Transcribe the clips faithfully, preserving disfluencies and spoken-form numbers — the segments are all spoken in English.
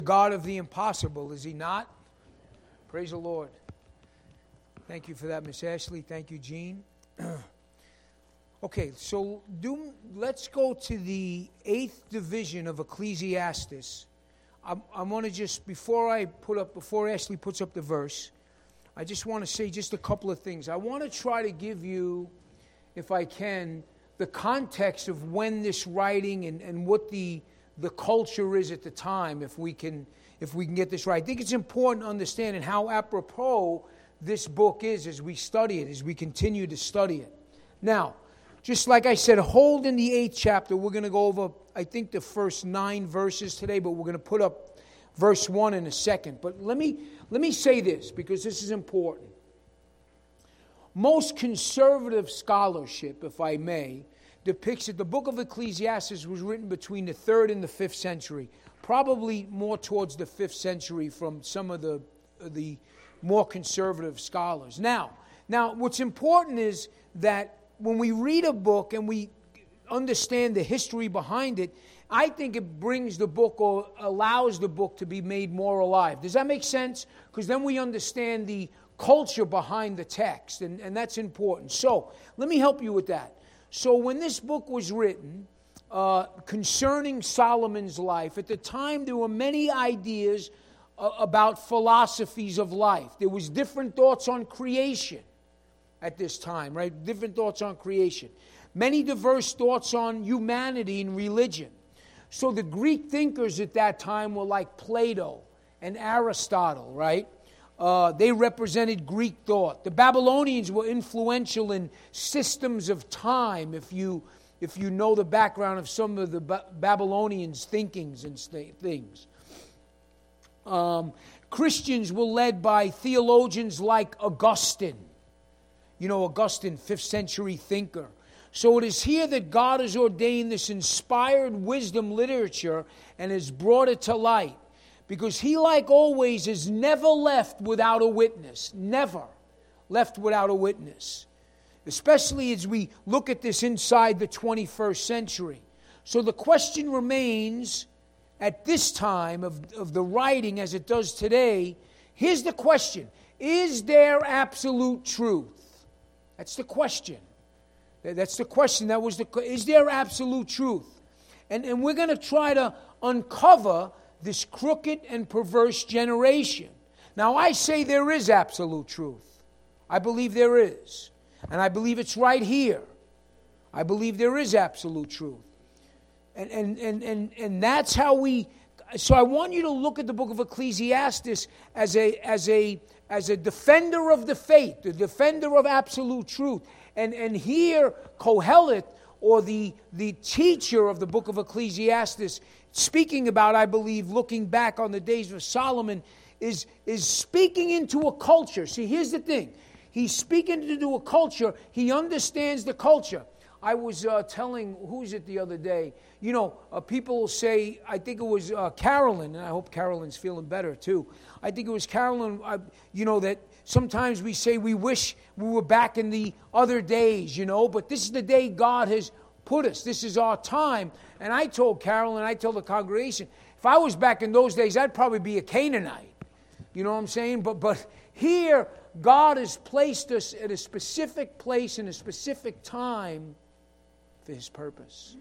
God of the impossible, is He not? Praise the Lord. Thank you for that, Miss Ashley. Thank you, Gene. Okay, so do, let's go to the eighth division of Ecclesiastes. I, I want to just, before I put up, before Ashley puts up the verse, I just want to say just a couple of things. I want to try to give you, if I can, the context of when this writing and, and what the the culture is at the time, if we can if we can get this right. I think it's important understanding how apropos this book is as we study it, as we continue to study it. Now, just like I said, hold in the eighth chapter. We're going to go over, I think, the first nine verses today, but we're going to put up verse one in a second. But let me let me say this, because this is important. Most conservative scholarship, if I may, depicts that the book of Ecclesiastes was written between the third and the fifth century, probably more towards the fifth century from some of the the more conservative scholars. Now, now what's important is that when we read a book and we understand the history behind it, I think it brings the book or allows the book to be made more alive. Does that make sense? Because then we understand the culture behind the text, and, and that's important. So, let me help you with that. So when this book was written uh, concerning Solomon's life, at the time there were many ideas uh, about philosophies of life. There was different thoughts on creation at this time, right? Different thoughts on creation. Many diverse thoughts on humanity and religion. So the Greek thinkers at that time were like Plato and Aristotle, right? Uh, they represented Greek thought. The Babylonians were influential in systems of time, if you if you know the background of some of the ba- Babylonians' thinkings and st- things. Um, Christians were led by theologians like Augustine. You know, Augustine, fifth century thinker. So it is here that God has ordained this inspired wisdom literature and has brought it to light. Because he, like always, is never left without a witness. Never left without a witness. Especially as we look at this inside the twenty-first century. So the question remains, at this time of, of the writing as it does today, here's the question. Is there absolute truth? That's the question. That's the question. That was the. Is there absolute truth? And, and we're going to try to uncover this crooked and perverse generation. Now, I say there is absolute truth. I believe there is. And I believe it's right here. I believe there is absolute truth. And, and, and, and, and that's how we... So I want you to look at the book of Ecclesiastes as a, as a, as a defender of the faith, the defender of absolute truth. And, and here, Kohelet, or the, the teacher of the book of Ecclesiastes, speaking about, I believe, looking back on the days of Solomon, is, is speaking into a culture. See, here's the thing. He's speaking into a culture. He understands the culture. I was uh, telling, who was it the other day? You know, uh, people will say, I think it was uh, Carolyn, and I hope Carolyn's feeling better too. I think it was Carolyn, uh, you know, that sometimes we say we wish we were back in the other days, you know, but this is the day God has put us. This is our time. And I told Carolyn, I told the congregation, if I was back in those days, I'd probably be a Canaanite. You know what I'm saying? But but here, God has placed us at a specific place in a specific time for His purpose.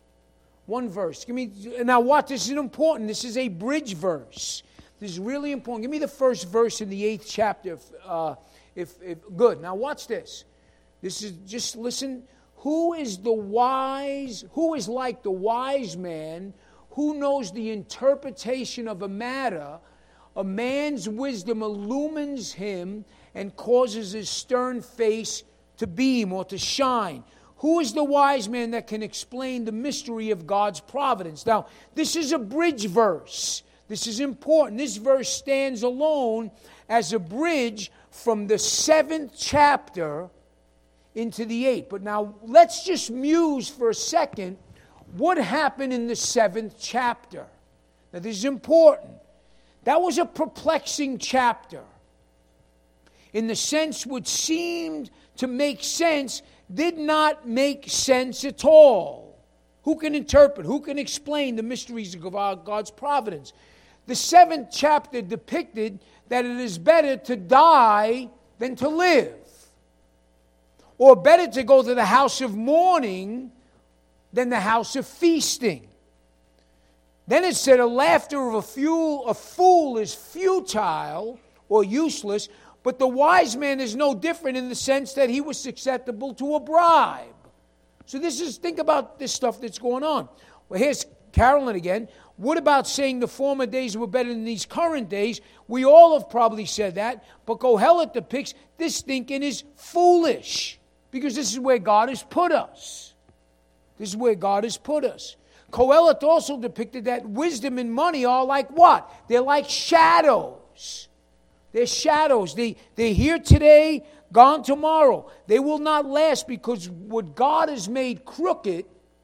One verse. Give me now. What? This is important. This is a bridge verse. This is really important. Give me the first verse in the eighth chapter. If, uh, if, if good. Now watch this. This is just listen. Who is the wise? Who is like the wise man who knows the interpretation of a matter? A man's wisdom illumines him and causes his stern face to beam or to shine. Who is the wise man that can explain the mystery of God's providence? Now, this is a bridge verse. This is important. This verse stands alone as a bridge from the seventh chapter into the eighth. But now, let's just muse for a second what happened in the seventh chapter. Now, this is important. That was a perplexing chapter. In the sense which seemed to make sense, did not make sense at all. Who can interpret? Who can explain the mysteries of God's providence? the seventh chapter depicted that it is better to die than to live. Or better to go to the house of mourning than the house of feasting. Then it said, a laughter of a fool, a fool is futile or useless, but the wise man is no different in the sense that he was susceptible to a bribe. So this is, think about this stuff that's going on. Well, here's Carolyn again. What about saying the former days were better than these current days? We all have probably said that, but Kohelet depicts this thinking is foolish, because this is where God has put us. This is where God has put us. Kohelet also depicted that wisdom and money are like what? They're like shadows. They're shadows. They, they're here today, gone tomorrow. They will not last, because what God has made crooked,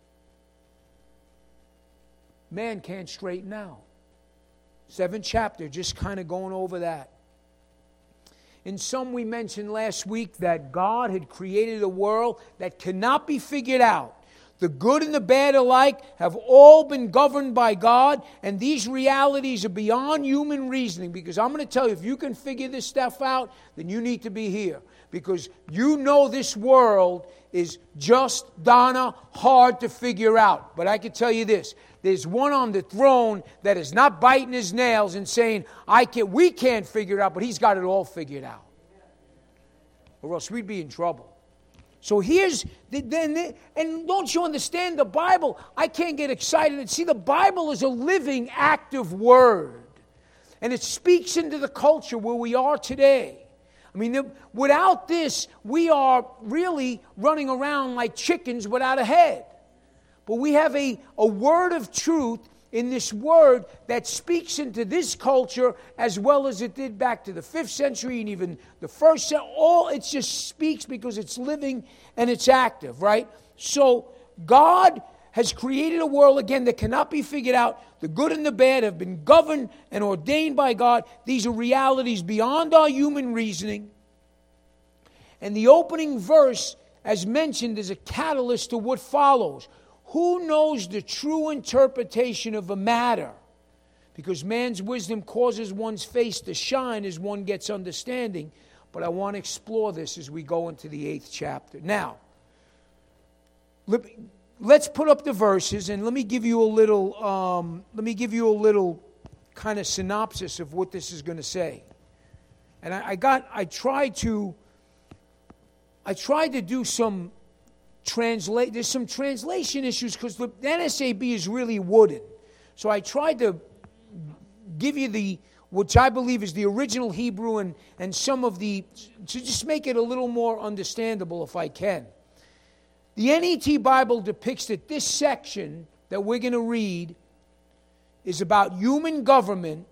man can't straighten out. Seventh chapter, just kind of going over that. In some, we mentioned last week that God had created a world that cannot be figured out. The good and the bad alike have all been governed by God, and these realities are beyond human reasoning. Because I'm going to tell you, if you can figure this stuff out, then you need to be here. Because you know this world is just, Donna, hard to figure out. But I can tell you this, there's one on the throne that is not biting his nails and saying, I can't, we can't figure it out, but he's got it all figured out. Or else we'd be in trouble. So here's, the, then, and don't you understand the Bible? I can't get excited. And see, the Bible is a living, active word. And it speaks into the culture where we are today. I mean, without this, we are really running around like chickens without a head. But we have a, a word of truth in this word that speaks into this culture as well as it did back to the fifth century and even the first century. All it just speaks because it's living and it's active, right? So God has created a world, again, that cannot be figured out. The good and the bad have been governed and ordained by God. These are realities beyond our human reasoning. And the opening verse, as mentioned, is a catalyst to what follows. Who knows the true interpretation of a matter? Because man's wisdom causes one's face to shine as one gets understanding. But I want to explore this as we go into the eighth chapter. Now, let's put up the verses, and let me give you a little, um, let me give you a little kind of synopsis of what this is going to say. And I, I got, I tried to, I tried to do some translate. There's some translation issues because the N S A B is really wooden. So I tried to give you the, which I believe is the original Hebrew, and, and some of the, to just make it a little more understandable if I can. The N E T Bible depicts that this section that we're going to read is about human government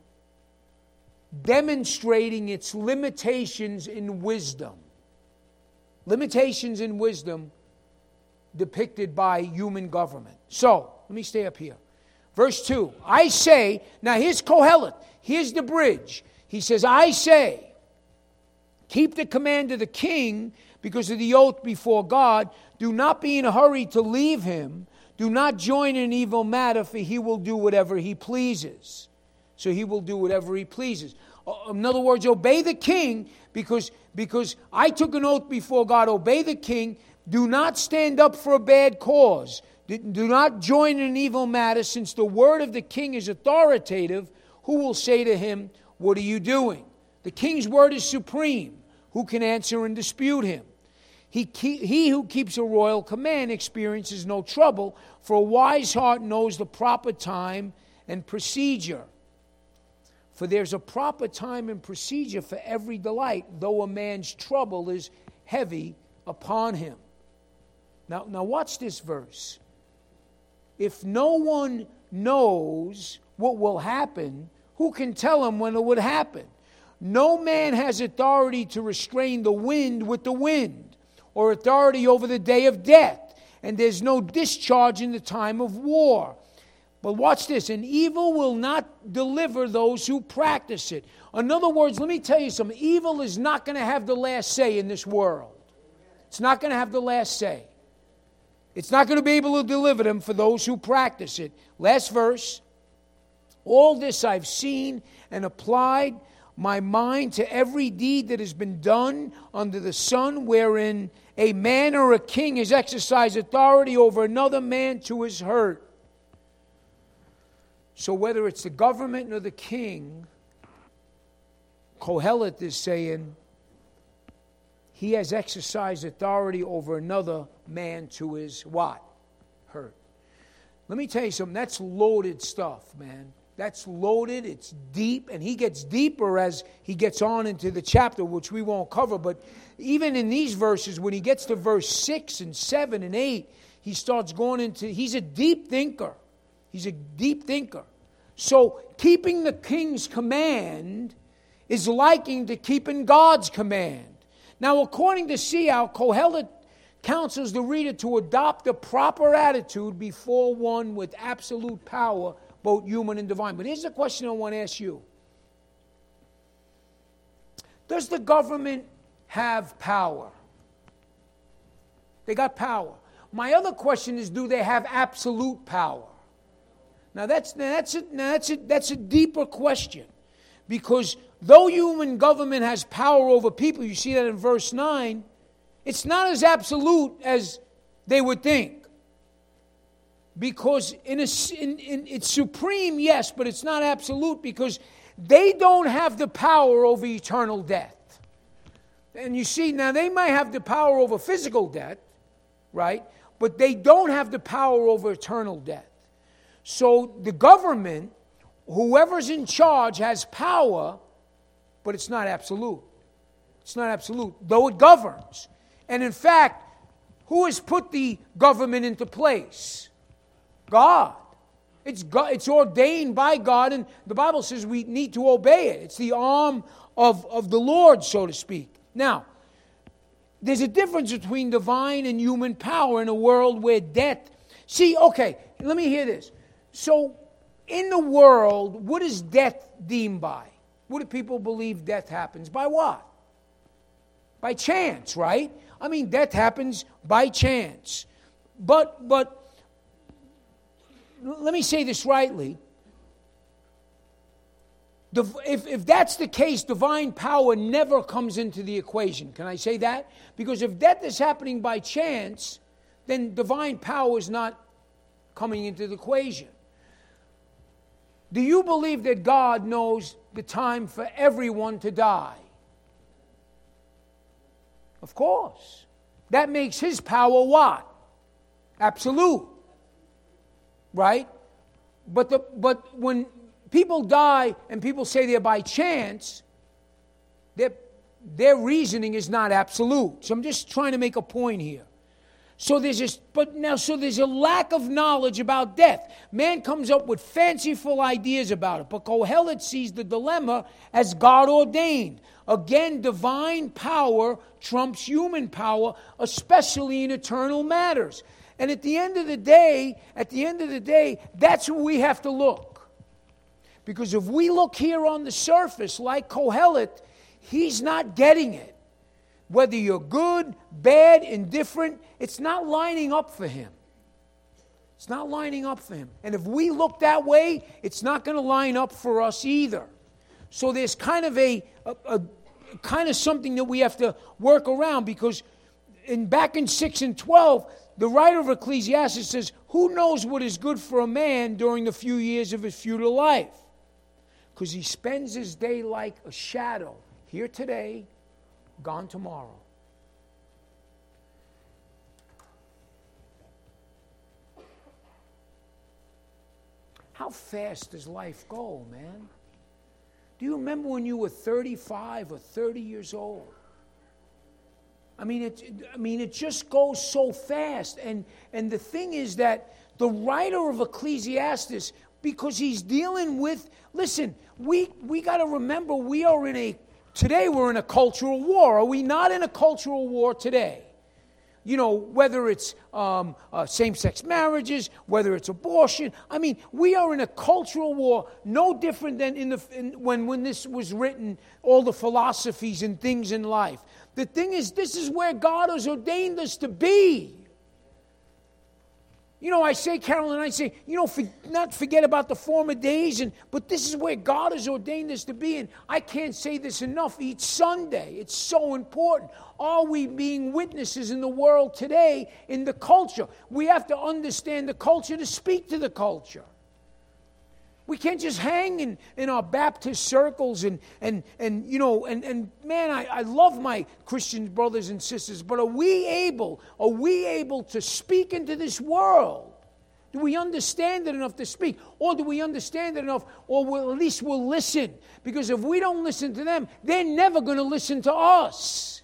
demonstrating its limitations in wisdom. Limitations in wisdom depicted by human government. So, let me stay up here. Verse two, I say, now here's Kohelet, here's the bridge. He says, I say, keep the command of the king because of the oath before God. Do not be in a hurry to leave him. Do not join in evil matter, for he will do whatever he pleases. So he will do whatever he pleases. In other words, obey the king because, because I took an oath before God. Obey the king. Do not stand up for a bad cause. Do not join in an evil matter, since the word of the king is authoritative. Who will say to him, what are you doing? The king's word is supreme. Who can answer and dispute him? He, keep, he who keeps a royal command experiences no trouble, for a wise heart knows the proper time and procedure. For there's a proper time and procedure for every delight, though a man's trouble is heavy upon him. Now, now watch this verse. If no one knows what will happen, who can tell him when it would happen? No man has authority to restrain the wind with the wind, or authority over the day of death, and there's no discharge in the time of war. But watch this, and evil will not deliver those who practice it. In other words, let me tell you something, evil is not going to have the last say in this world. It's not going to have the last say. It's not going to be able to deliver them for those who practice it. Last verse, All this I've seen and applied my mind to every deed that has been done under the sun, wherein a man or a king has exercised authority over another man to his hurt. So whether it's the government or the king, Kohelet is saying he has exercised authority over another man to his what? Hurt. Let me tell you something. That's loaded stuff, man. That's loaded. It's deep. And he gets deeper as he gets on into the chapter, which we won't cover. But even in these verses, when he gets to verse six and seven and eight, he starts going into, he's a deep thinker. He's a deep thinker. So keeping the king's command is likened to keeping God's command. Now, according to Sial, Kohelet counsels the reader to adopt a proper attitude before one with absolute power, both human and divine. But here's the question I want to ask you. Does the government have power? They got power. My other question is, do they have absolute power? Now that's now that's a, now that's a, that's a deeper question, because though human government has power over people, you see that in verse nine, it's not as absolute as they would think. Because in a, in, in, it's supreme, yes, but it's not absolute, because they don't have the power over eternal death. And you see, now they might have the power over physical death, right? But they don't have the power over eternal death. So the government, whoever's in charge, has power, but it's not absolute. It's not absolute, though it governs. And in fact, who has put the government into place? God. It's God. It's ordained by God, and the Bible says we need to obey it. It's the arm of, of the Lord, so to speak. Now, there's a difference between divine and human power in a world where death... See, okay, let me hear this. So, in the world, what is death deemed by? What do people believe death happens? By what? By chance, right? I mean, death happens by chance. But, but, let me say this rightly. If, if that's the case, divine power never comes into the equation. Can I say that? Because if death is happening by chance, then divine power is not coming into the equation. Do you believe that God knows the time for everyone to die? Of course. That makes his power what? Absolute. Right? But the but when people die and people say they're by chance, their, their reasoning is not absolute. So I'm just trying to make a point here. So there's this, but now, so there's a lack of knowledge about death. Man comes up with fanciful ideas about it, but Kohelet sees the dilemma as God ordained. Again, divine power trumps human power, especially in eternal matters. And at the end of the day, at the end of the day, that's where we have to look. Because if we look here on the surface like Kohelet, he's not getting it. Whether you're good, bad, indifferent, it's not lining up for him. It's not lining up for him. And if we look that way, it's not going to line up for us either. So there's kind of a, a, a kind of something that we have to work around, because in back in six and twelve, the writer of Ecclesiastes says, who knows what is good for a man during the few years of his futile life? Because he spends his day like a shadow, here today, gone tomorrow. How fast does life go, man? Do you remember when you were thirty-five or thirty years old? I mean, it, I mean, it just goes so fast. And, and the thing is that the writer of Ecclesiastes, because he's dealing with, listen, we, we got to remember we are in a, today we're in a cultural war. Are we not in a cultural war today? You know, whether it's um, uh, same-sex marriages, whether it's abortion. I mean, we are in a cultural war, no different than in the in, when, when this was written, all the philosophies and things in life. The thing is, this is where God has ordained us to be. You know, I say, Carolyn, I say, you know, for, not forget about the former days, and but this is where God has ordained us to be, and I can't say this enough each Sunday. It's so important. Are we being witnesses in the world today, in the culture? We have to understand the culture to speak to the culture. We can't just hang in, in our Baptist circles and, and, and you know, and, and man, I, I love my Christian brothers and sisters, but are we able, are we able to speak into this world? Do we understand it enough to speak? Or do we understand it enough, or we'll, at least we'll listen? Because if we don't listen to them, they're never going to listen to us.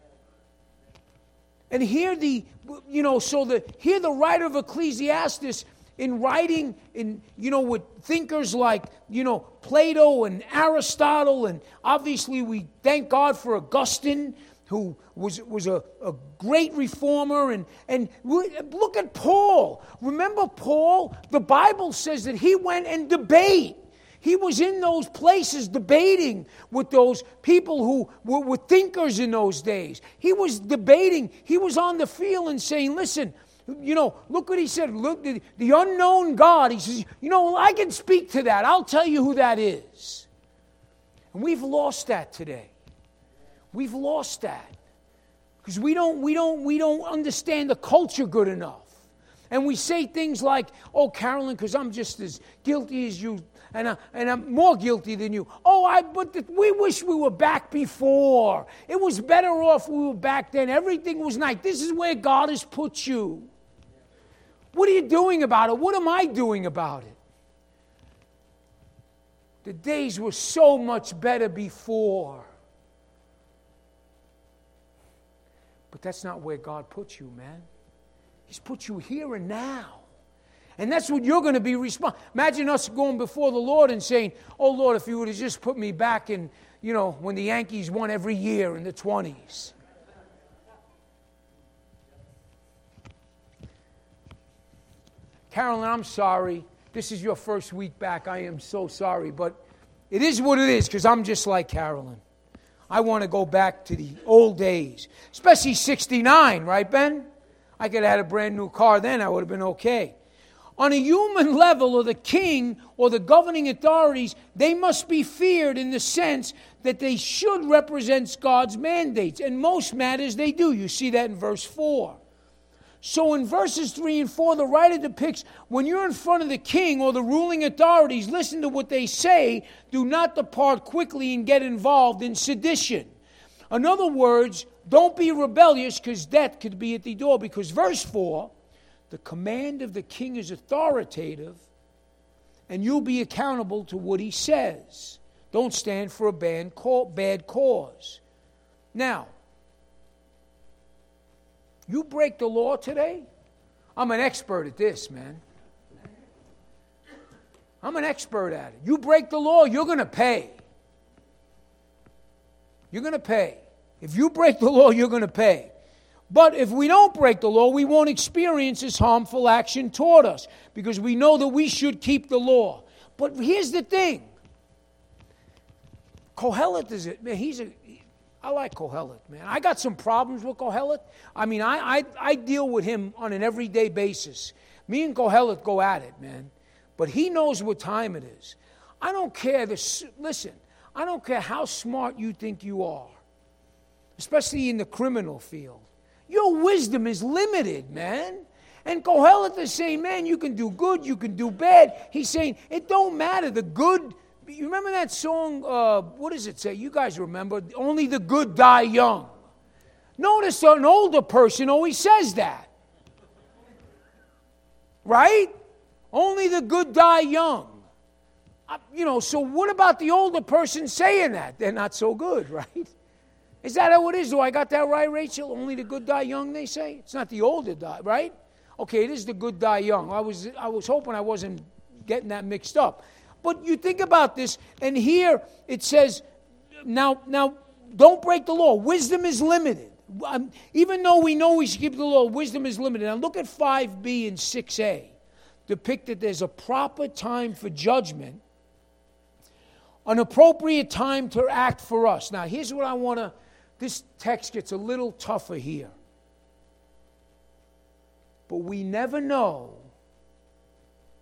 And here the, you know, so the, here the writer of Ecclesiastes, in writing, in you know, with thinkers like, you know, Plato and Aristotle, and obviously we thank God for Augustine, who was was a, a great reformer, and, and look at Paul. Remember Paul? The Bible says that he went and debated. He was in those places debating with those people who were, were thinkers in those days. He was debating. He was on the field and saying, listen, you know, look what he said. Look, the, the unknown God. He says, you know, I can speak to that. I'll tell you who that is. And we've lost that today. We've lost that because we don't, we don't, we don't understand the culture good enough. And we say things like, "Oh, Carolyn, because I'm just as guilty as you, and I, and I'm more guilty than you." Oh, I but the, we wish we were back before. It was better off we were back then. Everything was nice. This is where God has put you. What are you doing about it? What am I doing about it? The days were so much better before. But that's not where God put you, man. He's put you here and now. And that's what you're going to be responsible. Imagine us going before the Lord and saying, "Oh, Lord, if you would have just put me back in, you know, when the Yankees won every year in the twenties. Carolyn, I'm sorry. This is your first week back. I am so sorry. But it is what it is, because I'm just like Carolyn. I want to go back to the old days. Especially sixty-nine, right, Ben? I could have had a brand new car then. I would have been okay. On a human level, or the king or the governing authorities, they must be feared in the sense that they should represent God's mandates. And most matters they do. You see that in verse four. So in verses three and four, the writer depicts when you're in front of the king or the ruling authorities, listen to what they say. Do not depart quickly and get involved in sedition. In other words, don't be rebellious, because death could be at the door. Because verse four, the command of the king is authoritative, and you'll be accountable to what he says. Don't stand for a bad cause. Now, you break the law today? I'm an expert at this, man. I'm an expert at it. You break the law, you're going to pay. You're going to pay. If you break the law, you're going to pay. But if we don't break the law, we won't experience this harmful action toward us, because we know that we should keep the law. But here's the thing. Kohelet is it, man, he's a... I like Kohelet, man. I got some problems with Kohelet. I mean, I, I I deal with him on an everyday basis. Me and Kohelet go at it, man. But he knows what time it is. I don't care. This, listen, I don't care how smart you think you are, especially in the criminal field. Your wisdom is limited, man. And Kohelet is saying, man, you can do good, you can do bad. He's saying, it don't matter. The good... You remember that song, uh, what does it say? You guys remember, only the good die young. Notice an older person always says that. Right? Only the good die young. Uh, you know, so what about the older person saying that? They're not so good, right? Is that how it is? Do I got that right, Rachel? Only the good die young, they say? It's not the older die, right? Okay, it is the good die young. I was, I was hoping I wasn't getting that mixed up. But you think about this, and here it says, now, now, don't break the law. Wisdom is limited. Um, even though we know we should keep the law, wisdom is limited. Now look at five B and six A. Depict that there's a proper time for judgment, an appropriate time to act for us. Now here's what I want to, this text gets a little tougher here. But we never know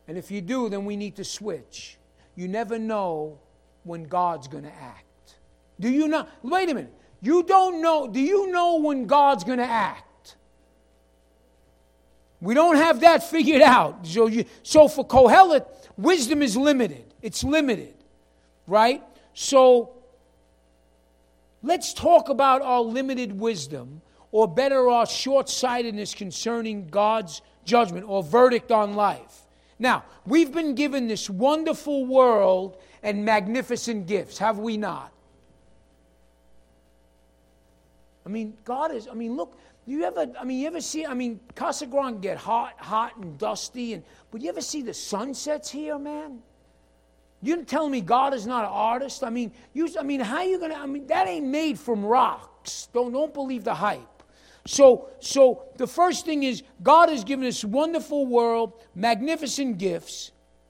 And if you do, then we need to switch. You never know when God's going to act. Do you know? Wait a minute. You don't know. Do you know when God's going to act? We don't have that figured out. So, you, so for Kohelet, wisdom is limited. It's limited, right? So let's talk about our limited wisdom, or better, our short-sightedness concerning God's judgment or verdict on life. Now, we've been given this wonderful world and magnificent gifts, have we not? I mean, God is, I mean, look, you ever, I mean, you ever see, I mean, Casa Grande get hot, hot and dusty, and but you ever see the sunsets here, man? You're telling me God is not an artist? I mean, you, I mean, how you gonna, I mean, that ain't made from rocks. Don't, don't believe the hype. So, so the first thing is, God has given us wonderful world, magnificent gifts.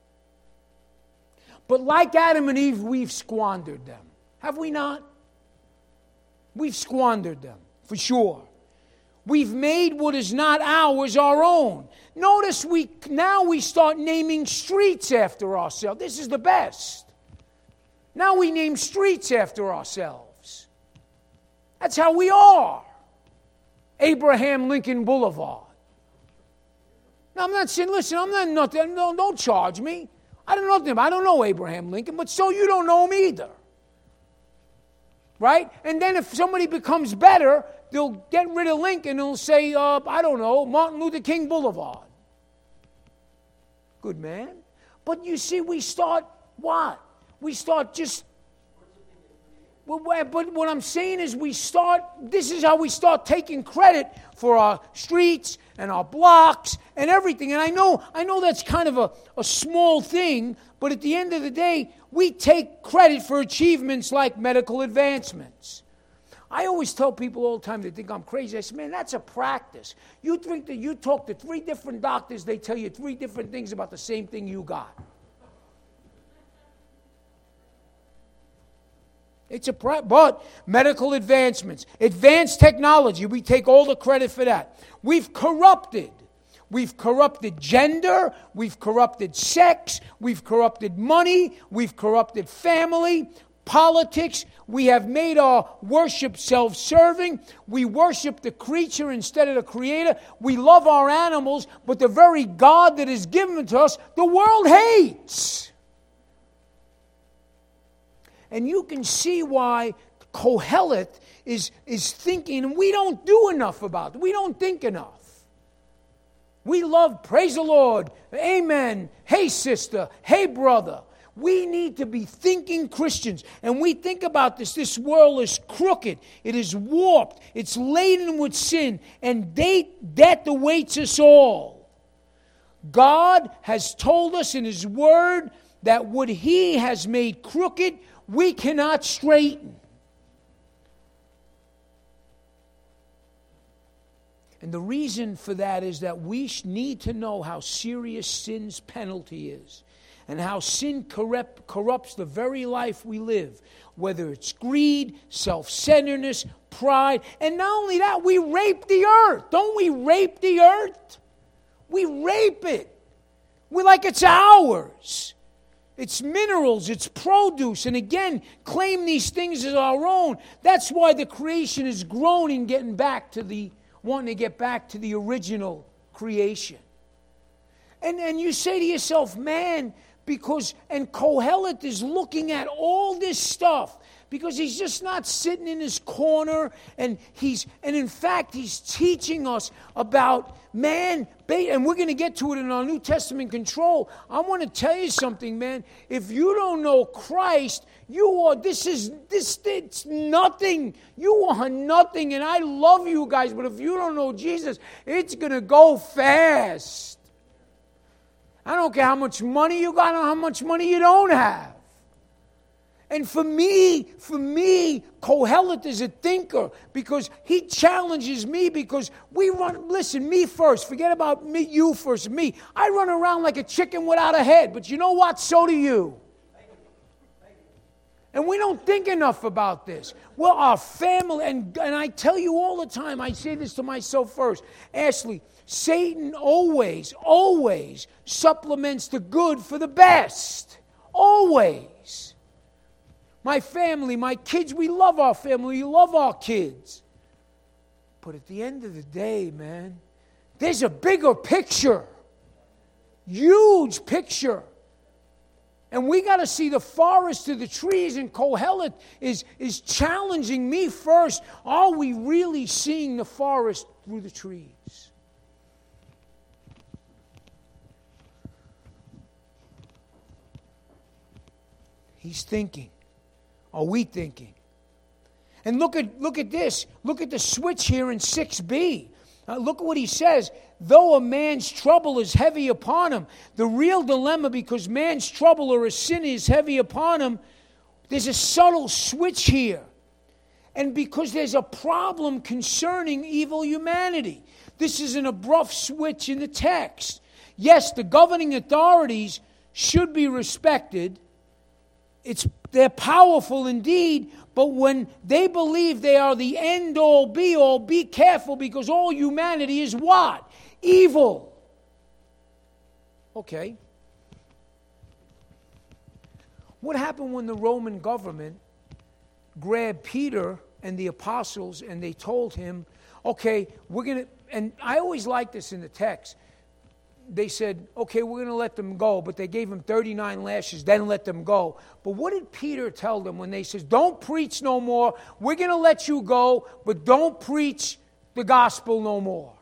But like Adam and Eve, we've squandered them. Have we not? We've squandered them, for sure. We've made what is not ours our own. Notice we now we start naming streets after ourselves. This is the best. Now we name streets after ourselves. That's how we are. Abraham Lincoln Boulevard. Now I'm not saying, listen, I'm not nothing. No, don't charge me. I don't know nothing. I don't know Abraham Lincoln, but so you don't know him either. Right? And then if somebody becomes better, they'll get rid of Lincoln and they'll say, uh, I don't know, Martin Luther King Boulevard. Good man. But you see, we start what? We start just... But what I'm saying is we start, this is how we start taking credit for our streets and our blocks and everything. And I know I know that's kind of a, a small thing, but at the end of the day, we take credit for achievements like medical advancements. I always tell people all the time, they think I'm crazy. I say, man, that's a practice. You think that you talk to three different doctors, they tell you three different things about the same thing you got. It's a pra- but medical advancements, advanced technology, we take all the credit for that. We've corrupted. We've corrupted gender, we've corrupted sex, we've corrupted money, we've corrupted family, politics. We have made our worship self-serving. We worship the creature instead of the creator. We love our animals, but the very God that is given to us, the world hates. And you can see why Kohelet is, is thinking, and we don't do enough about it. We don't think enough. We love, praise the Lord, amen, hey sister, hey brother. We need to be thinking Christians. And we think about this. This world is crooked. It is warped. It's laden with sin. And death awaits us all. God has told us in His Word that what He has made crooked, we cannot straighten. And the reason for that is that we need to know how serious sin's penalty is and how sin corrupt, corrupts the very life we live, whether it's greed, self-centeredness, pride. And not only that, we rape the earth. Don't we rape the earth? We rape it. We're like it's ours. It's minerals, it's produce, and again, claim these things as our own. That's why the creation is groaning, getting back to the, wanting to get back to the original creation. And, and you say to yourself, man, because, and Kohelet is looking at all this stuff, because he's just not sitting in his corner, and he's, and in fact, he's teaching us about man, and we're going to get to it in our New Testament control. I want to tell you something, man. If you don't know Christ, you are, this is, this, it's nothing. You are nothing, and I love you guys, but if you don't know Jesus, it's going to go fast. I don't care how much money you got or how much money you don't have. And for me, for me, Kohelet is a thinker because he challenges me because we run, listen, me first, forget about me, you first, me. I run around like a chicken without a head, but you know what? So do you. And we don't think enough about this. Well, our family, and, and I tell you all the time, I say this to myself first, Ashley, Satan always, always supplements the good for the best. Always. My family, my kids, we love our family, we love our kids. But at the end of the day, man, there's a bigger picture. Huge picture. And we got to see the forest to the trees, and Kohelet is, is challenging me first. Are we really seeing the forest through the trees? He's thinking. Are we thinking? And look at look at this. Look at the switch here in six b. Uh, look at what he says. Though a man's trouble is heavy upon him, the real dilemma, because man's trouble or a sin is heavy upon him, there's a subtle switch here. And because there's a problem concerning evil humanity. This is an abrupt switch in the text. Yes, the governing authorities should be respected. It's they're powerful indeed, but when they believe they are the end-all, be-all, be careful, because all humanity is what? Evil. Okay. What happened when the Roman government grabbed Peter and the apostles and they told him, okay, we're going to, and I always like this in the text, they said, okay, we're going to let them go, but they gave him thirty-nine lashes, then let them go. But what did Peter tell them when they said, don't preach no more, we're going to let you go, but don't preach the gospel no more?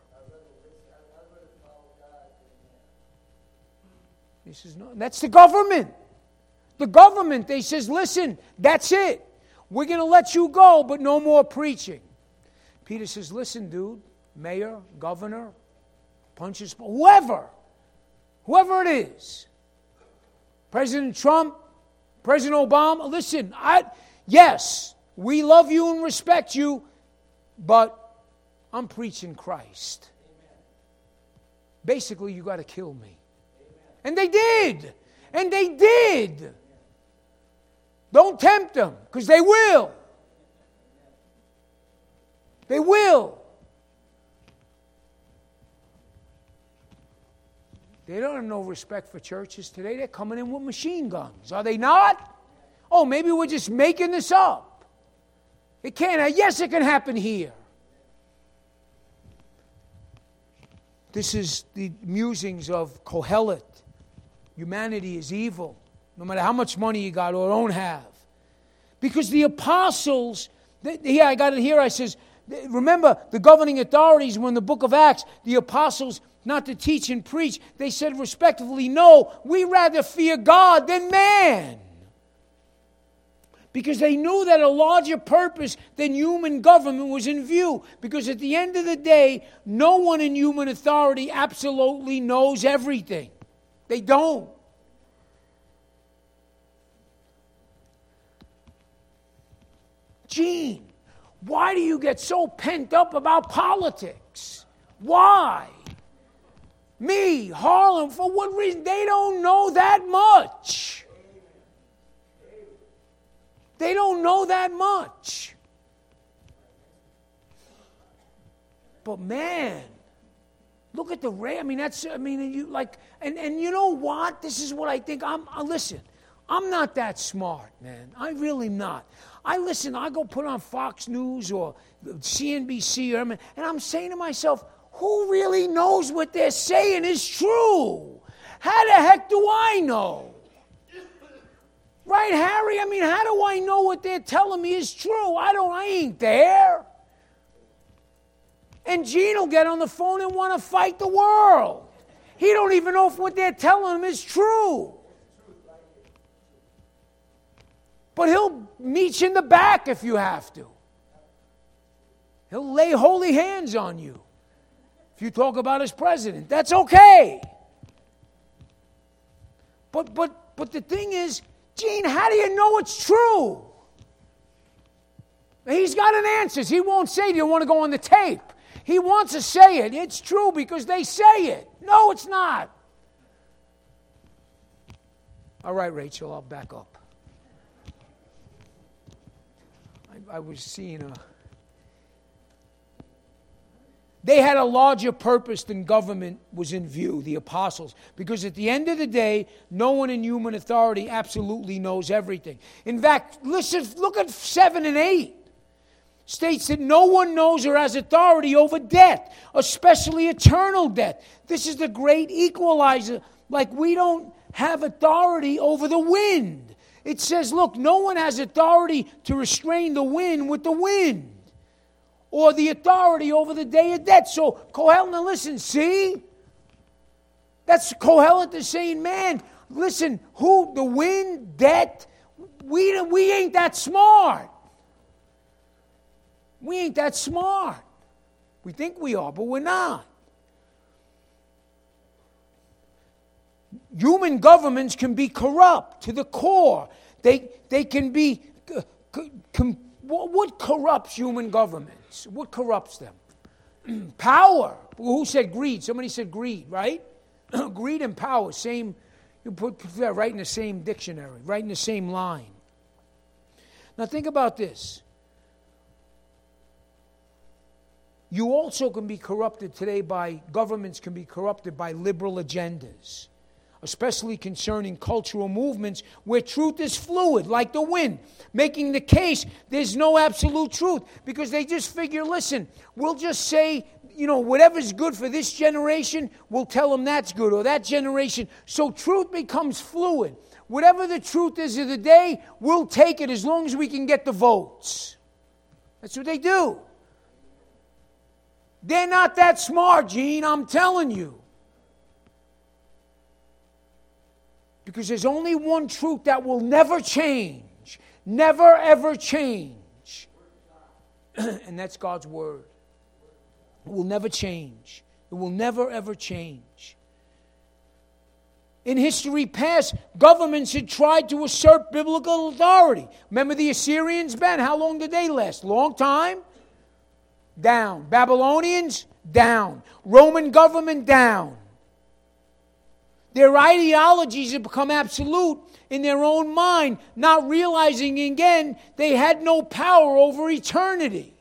He says, no, that's the government. The government, they says, listen, that's it. We're going to let you go, but no more preaching. Peter says, listen, dude, mayor, governor, punches, whoever, whoever it is, President Trump, President Obama, listen, I, yes, we love you and respect you, but I'm preaching Christ. Amen. Basically, you got to kill me. Amen. And they did. And they did. Don't tempt them, because they will. They will. They don't have no respect for churches today. They're coming in with machine guns. Are they not? Oh, maybe we're just making this up. It can't. Yes, it can happen here. This is the musings of Kohelet. Humanity is evil, no matter how much money you got or don't have. Because the apostles, here I got it here, I says, remember the governing authorities when the book of Acts, the apostles, not to teach and preach, they said respectively, no, we rather fear God than man. Because they knew that a larger purpose than human government was in view. Because at the end of the day, no one in human authority absolutely knows everything. They don't. Gene, why do you get so pent up about politics? Why? Me, Harlem, for what reason? They don't know that much. They don't know that much. But man, look at the rate. I mean, that's, I mean, you like, and, and you know what? This is what I think. I'm, uh, listen, I'm not that smart, man. I really am not. I listen, I go put on Fox News or C N B C, or, and I'm saying to myself, who really knows what they're saying is true? How the heck do I know? Right, Harry? I mean, how do I know what they're telling me is true? I don't, I ain't there. And Gene will get on the phone and want to fight the world. He don't even know if what they're telling him is true. But he'll meet you in the back if you have to. He'll lay holy hands on you if you talk about his president. That's okay. But but but the thing is, Gene, how do you know it's true? He's got an answer. He won't say it. He don't want to go on the tape. He wants to say it. It's true because they say it. No, it's not. All right, Rachel, I'll back up. I was seeing a... They had a larger purpose than government was in view, the apostles. Because at the end of the day, no one in human authority absolutely knows everything. In fact, listen, look at seven and eight. States that no one knows or has authority over death, especially eternal death. This is the great equalizer. Like, we don't have authority over the wind. It says, look, no one has authority to restrain the wind with the wind, or the authority over the day of death. So, Kohelet, now listen, see? That's Kohelet is saying, man, listen, who, the wind, death, we, we ain't that smart. We ain't that smart. We think we are, but we're not. Human governments can be corrupt to the core. They, they can be... Uh, com, what corrupts human governments? What corrupts them? Power. Who said greed? Somebody said greed, right? Greed and power, same, you put that right in the same dictionary, right in the same line. Now think about this. You also can be corrupted today by, governments can be corrupted by liberal agendas, especially concerning cultural movements where truth is fluid, like the wind, making the case there's no absolute truth, because they just figure, listen, we'll just say, you know, whatever's good for this generation, we'll tell them that's good, or that generation. So truth becomes fluid. Whatever the truth is of the day, we'll take it as long as we can get the votes. That's what they do. They're not that smart, Gene, I'm telling you. Because there's only one truth that will never change. Never, ever change. And that's God's word. It will never change. It will never, ever change. In history past, governments had tried to assert biblical authority. Remember the Assyrians, Ben? How long did they last? Long time? Down. Babylonians? Down. Roman government? Down. Their ideologies have become absolute in their own mind, not realizing again they had no power over eternity.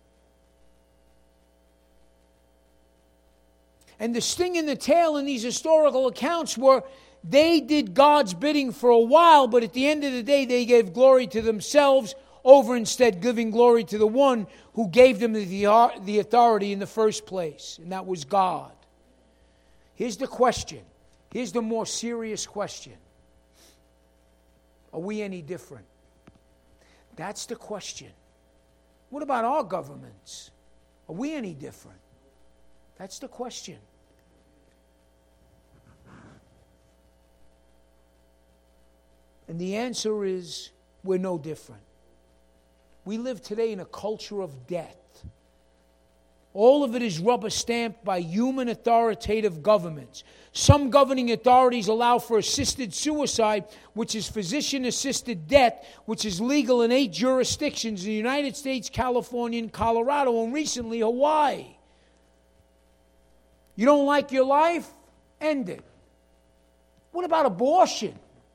And the sting in the tail in these historical accounts were they did God's bidding for a while, but at the end of the day they gave glory to themselves over instead giving glory to the one who gave them the, the authority in the first place, and that was God. Here's the question. Here's the more serious question. Are we any different? That's the question. What about our governments? Are we any different? That's the question. And the answer is we're no different. We live today in a culture of death. All of it is rubber-stamped by human authoritative governments. Some governing authorities allow for assisted suicide, which is physician-assisted death, which is legal in eight jurisdictions in the United States, California, and Colorado, and recently Hawaii. You don't like your life? End it. What about abortion?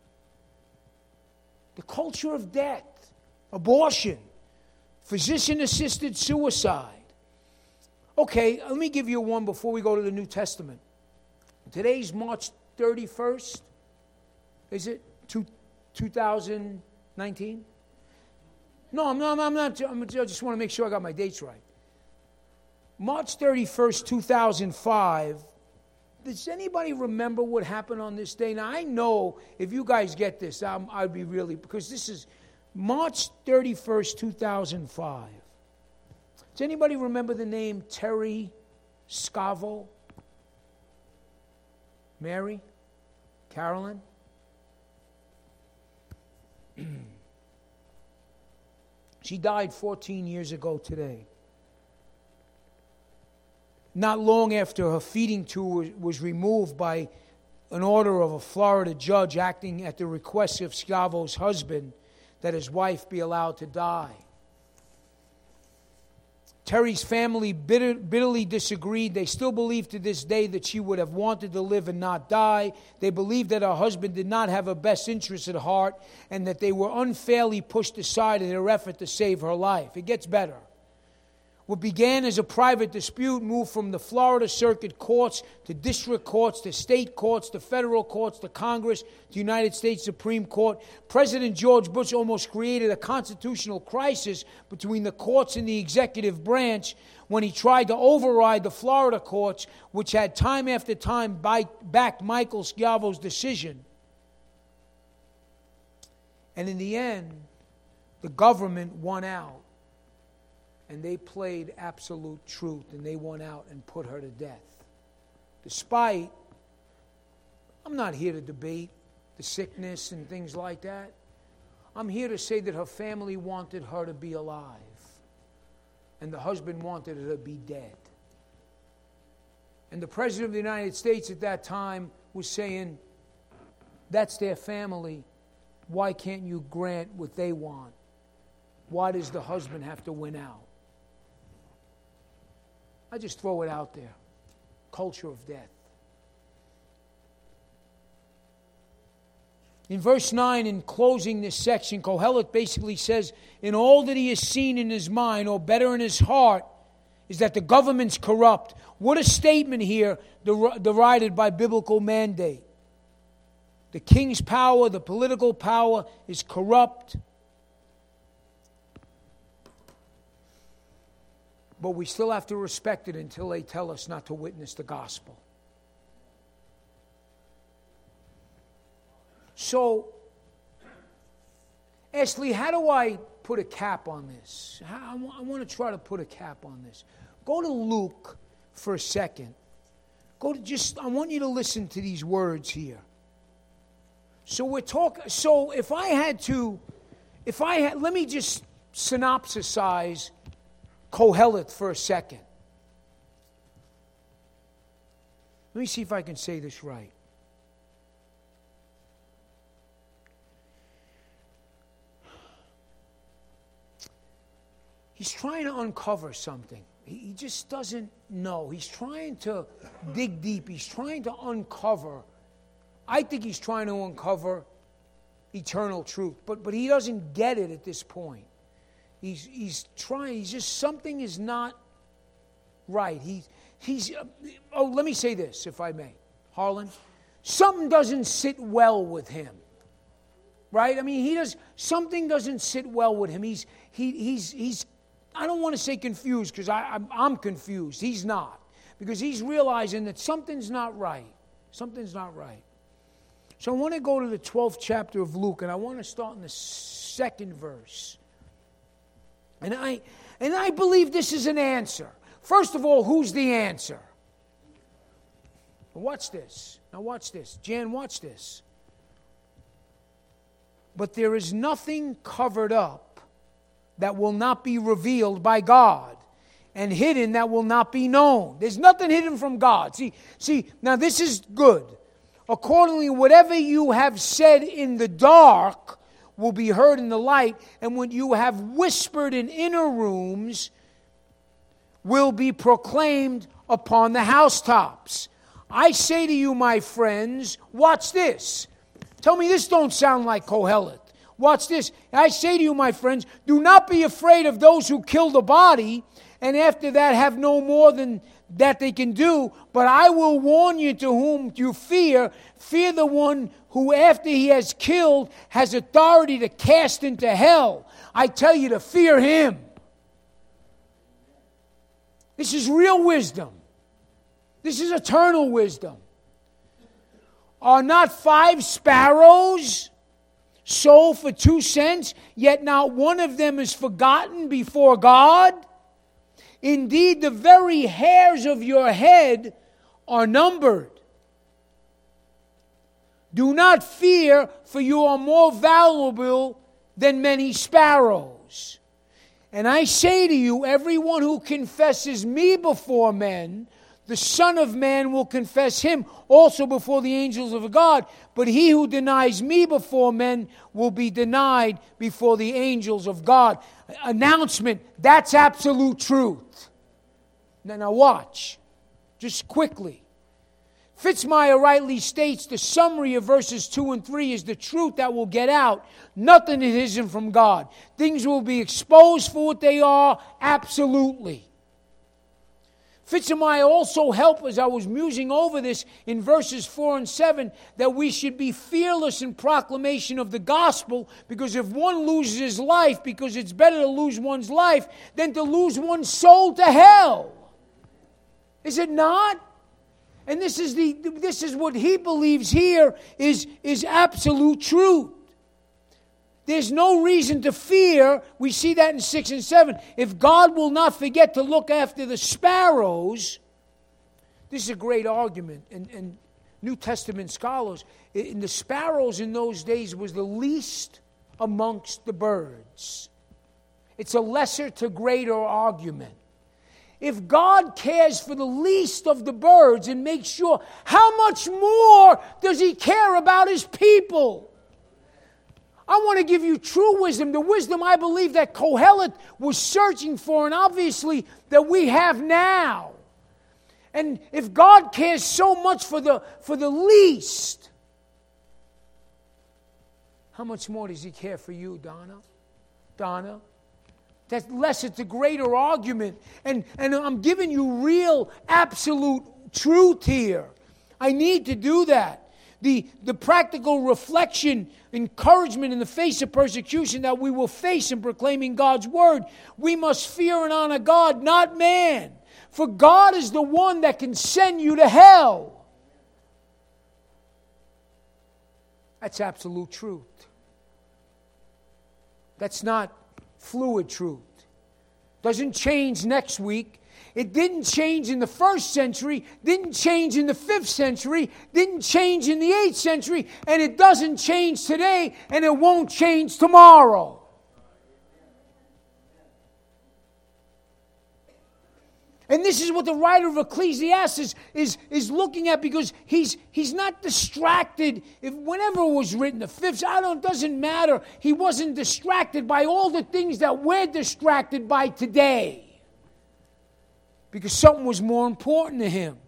The culture of death. Abortion. Physician-assisted suicide. Okay, let me give you one before we go to the New Testament. Today's March thirty-first. Is it? two thousand nineteen? No, I'm not. I'm not. I'm, I just want to make sure I got my dates right. March thirty-first, two thousand five. Does anybody remember what happened on this day? Now, I know if you guys get this, I'm, I'd be really, because this is March thirty-first, two thousand five. Does anybody remember the name Terry Schiavo? Mary? Carolyn? She died fourteen years ago today. Not long after her feeding tube was removed by an order of a Florida judge acting at the request of Schiavo's husband that his wife be allowed to die. Terry's family bitter, bitterly disagreed. They still believe to this day that she would have wanted to live and not die. They believe that her husband did not have her best interest at heart and that they were unfairly pushed aside in their effort to save her life. It gets better. What began as a private dispute moved from the Florida Circuit Courts to district courts to state courts to federal courts to Congress to United States Supreme Court. President George Bush almost created a constitutional crisis between the courts and the executive branch when he tried to override the Florida courts, which had time after time backed Michael Schiavo's decision. And in the end, the government won out. And they played absolute truth, and they went out and put her to death. Despite, I'm not here to debate the sickness and things like that. I'm here to say that her family wanted her to be alive, and the husband wanted her to be dead. And the President of the United States at that time was saying, that's their family. Why can't you grant what they want? Why does the husband have to win out? I just throw it out there. Culture of death. In verse nine, in closing this section, Kohelet basically says, in all that he has seen in his mind, or better in his heart, is that the government's corrupt. What a statement here derided by biblical mandate. The king's power, the political power, is corrupt. But we still have to respect it until they tell us not to witness the gospel. So, Ashley, how do I put a cap on this? How, I want to try to put a cap on this. Go to Luke for a second. Go to just, I want you to listen to these words here. So we're talking, so if I had to, if I had, let me just synopsisize Kohelet for a second. Let me see if I can say this right. He's trying to uncover something. He just doesn't know. He's trying to dig deep. He's trying to uncover. I think he's trying to uncover eternal truth, but but he doesn't get it at this point. He's he's trying. He's just, something is not right. He's he's. Uh, oh, let me say this, if I may, Harlan. Something doesn't sit well with him, right? I mean, he does. Something doesn't sit well with him. He's he he's he's. I don't want to say confused, because I I'm, I'm confused. He's not, because he's realizing that something's not right. Something's not right. So I want to go to the twelfth chapter of Luke, and I want to start in the second verse. And I and I believe this is an answer. First of all, who's the answer? Watch this. Now watch this. Jan, watch this. But there is nothing covered up that will not be revealed by God, and hidden that will not be known. There's nothing hidden from God. See, see, now this is good. Accordingly, whatever you have said in the dark will be heard in the light, and what you have whispered in inner rooms will be proclaimed upon the housetops. I say to you, my friends, watch this. Tell me this don't sound like Kohelet. Watch this. I say to you, my friends, do not be afraid of those who kill the body, and after that have no more than that they can do. But I will warn you, to whom you fear, fear the one who after he has killed has authority to cast into hell. I tell you to fear him. This is real wisdom. This is eternal wisdom. Are not five sparrows sold for two cents, yet not one of them is forgotten before God? Indeed, the very hairs of your head are numbered. Do not fear, for you are more valuable than many sparrows. And I say to you, everyone who confesses me before men, the Son of Man will confess him also before the angels of God. But he who denies me before men will be denied before the angels of God. Announcement, that's absolute truth. Now, now watch, just quickly. Fitzmyer rightly states the summary of verses two and three is the truth that will get out. Nothing is hidden from God. Things will be exposed for what they are, absolutely. Fitzmyer also helped, as I was musing over this in verses four and seven, that we should be fearless in proclamation of the gospel, because if one loses his life, because it's better to lose one's life than to lose one's soul to hell. Is it not? And this is the this is what he believes here is, is absolute truth. There's no reason to fear. We see that in six and seven. If God will not forget to look after the sparrows, this is a great argument. And, and New Testament scholars, in the sparrows in those days was the least amongst the birds. It's a lesser to greater argument. If God cares for the least of the birds and makes sure, how much more does he care about his people? I want to give you true wisdom, the wisdom I believe that Kohelet was searching for, and obviously that we have now. And if God cares so much for the, for the least, how much more does he care for you, Donna? Donna? That's lesser to greater argument. And, and I'm giving you real, absolute truth here. I need to do that. The, the practical reflection, encouragement in the face of persecution that we will face in proclaiming God's word. We must fear and honor God, not man. For God is the one that can send you to hell. That's absolute truth. That's not fluid truth. Doesn't change next week. It didn't change in the first century, didn't change in the fifth century, didn't change in the eighth century, and it doesn't change today, and it won't change tomorrow. And this is what the writer of Ecclesiastes is, is looking at, because he's he's not distracted. If whenever it was written, the fifth, I don't, doesn't matter. He wasn't distracted by all the things that we're distracted by today, because something was more important to him.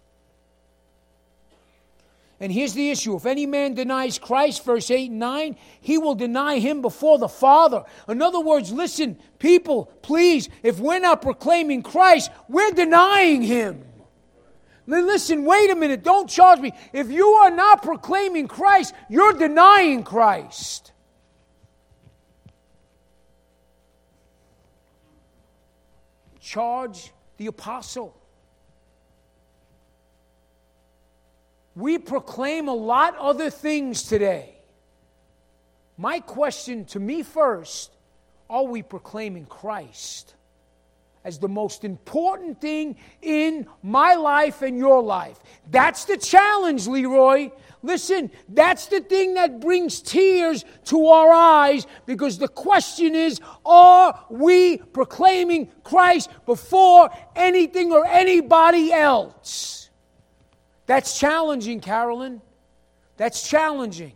And here's the issue. If any man denies Christ, verse eight and nine, he will deny him before the Father. In other words, listen, people, please, if we're not proclaiming Christ, we're denying him. Listen, wait a minute, don't charge me. If you are not proclaiming Christ, you're denying Christ. Charge the apostle. We proclaim a lot other things today. My question to me first, are we proclaiming Christ as the most important thing in my life and your life? That's the challenge, Leroy. Listen, that's the thing that brings tears to our eyes, because the question is, are we proclaiming Christ before anything or anybody else? That's challenging, Carolyn. That's challenging.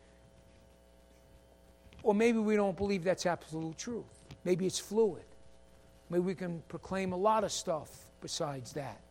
Or maybe we don't believe that's absolute truth. Maybe it's fluid. Maybe we can proclaim a lot of stuff besides that.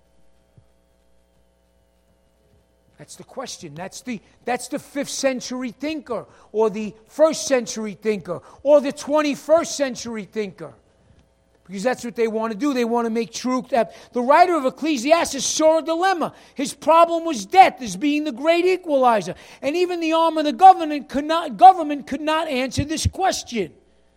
That's the question. That's the, that's the fifth century thinker, or the first century thinker, or the twenty-first century thinker. Because that's what they want to do. They want to make truth. That the writer of Ecclesiastes saw a dilemma. His problem was death as being the great equalizer. And even the arm of the government could not, government could not answer this question.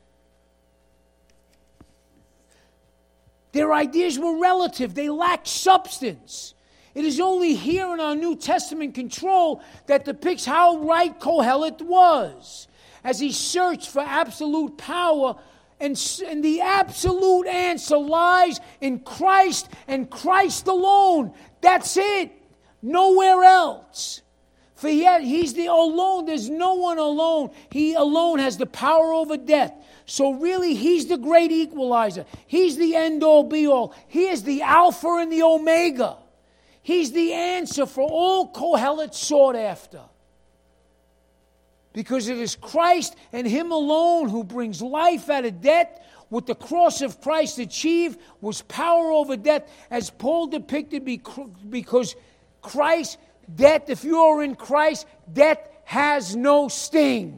Their ideas were relative. They lacked substance. It is only here in our New Testament control that depicts how right Kohelet was, as he searched for absolute power. And, and the absolute answer lies in Christ and Christ alone. That's it. Nowhere else. For yet he's the alone. There's no one alone. He alone has the power over death. So really, he's the great equalizer. He's the end-all, be-all. He is the Alpha and the Omega. He's the answer for all Kohelet sought after. Because it is Christ and Him alone who brings life out of death. What the cross of Christ achieved was power over death, as Paul depicted, because Christ, death, if you are in Christ, death has no sting.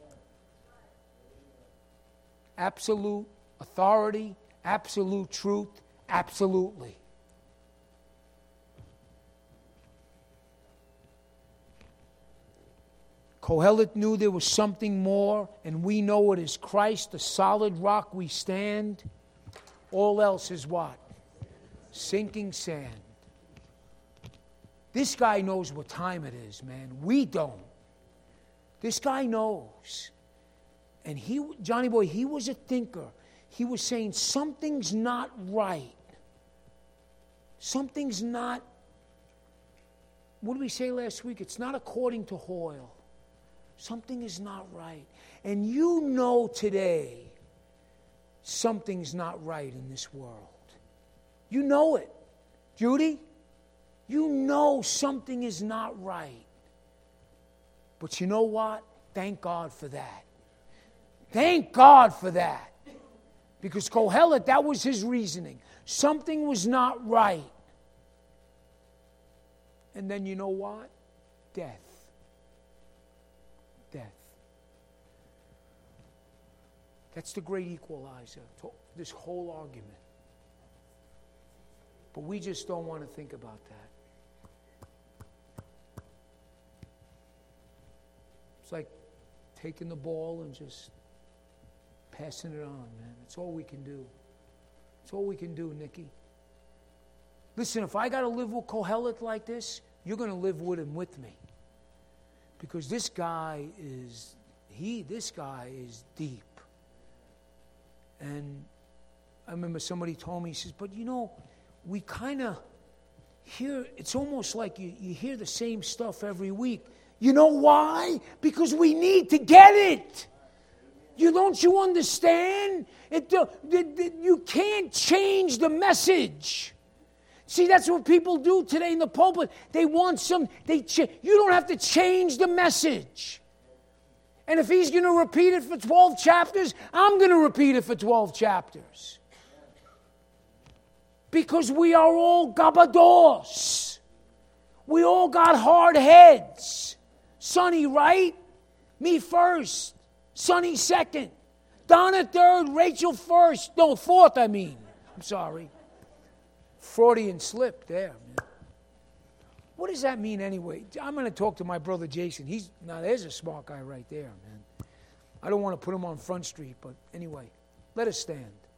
Absolute authority, absolute truth, absolutely. Kohelet knew there was something more, and we know it is Christ, the solid rock we stand. All else is what? Sinking sand. This guy knows what time it is, man. We don't. This guy knows. And he, Johnny Boy, he was a thinker. He was saying something's not right. Something's not, what did we say last week? It's not according to Hoyle. Something is not right. And you know today something's not right in this world. You know it. Judy, you know something is not right. But you know what? Thank God for that. Thank God for that. Because Kohelet, that was his reasoning. Something was not right. And then you know what? Death. Death. That's the great equalizer to this whole argument. But we just don't want to think about that. It's like taking the ball and just passing it on, man. That's all we can do. That's all we can do, Nikki. Listen, if I got to live with Kohelet like this, you're going to live with him with me. Because this guy is, he, this guy is deep. And I remember somebody told me, he says, but you know, we kind of hear, it's almost like you, you hear the same stuff every week. You know why? Because we need to get it. You don't you understand? It, the, the, the, you can't change the message. See, that's what people do today in the pulpit. They want some, they ch- you don't have to change the message. And if he's going to repeat it for twelve chapters, I'm going to repeat it for twelve chapters. Because we are all gabados. We all got hard heads. Sonny, right? Me first. Sonny second. Donna third. Rachel first. No, fourth, I mean. I'm sorry. Freudian slip there, man. What does that mean anyway? I'm going to talk to my brother Jason. He's now there's a smart guy right there, man. I don't want to put him on Front Street, but anyway, let us stand.